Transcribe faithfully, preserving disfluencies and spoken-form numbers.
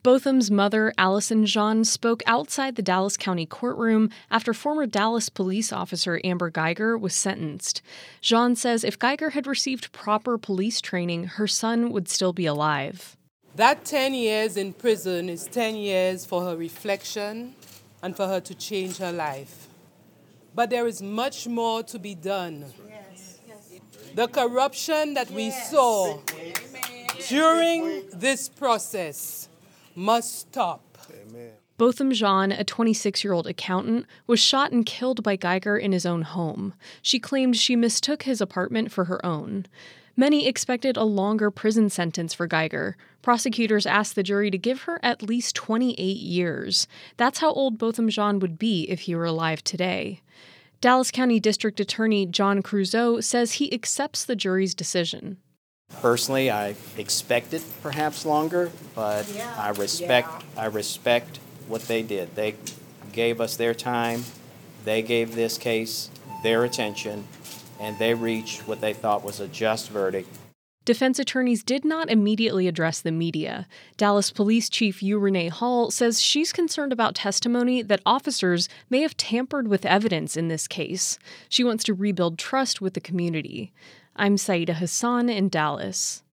Botham's mother, Allison Jean, spoke outside the Dallas County courtroom after former Dallas police officer Amber Guyger was sentenced. Jean says if Guyger had received proper police training, her son would still be alive. That ten years in prison is ten years for her reflection and for her to change her life. But there is much more to be done. Yes. The corruption that we yes. saw during this process must stop. Amen. Botham Jean, a twenty-six-year-old accountant, was shot and killed by Guyger in his own home. She claimed she mistook his apartment for her own. Many expected a longer prison sentence for Guyger. Prosecutors asked the jury to give her at least twenty-eight years. That's how old Botham Jean would be if he were alive today. Dallas County District Attorney John Creuzot says he accepts the jury's decision. Personally, I expected perhaps longer, but yeah. I respect yeah. I respect what they did. They gave us their time, they gave this case their attention, and they reached what they thought was a just verdict. Defense attorneys did not immediately address the media. Dallas Police Chief U. Renee Hall says she's concerned about testimony that officers may have tampered with evidence in this case. She wants to rebuild trust with the community. I'm Saida Hassan in Dallas.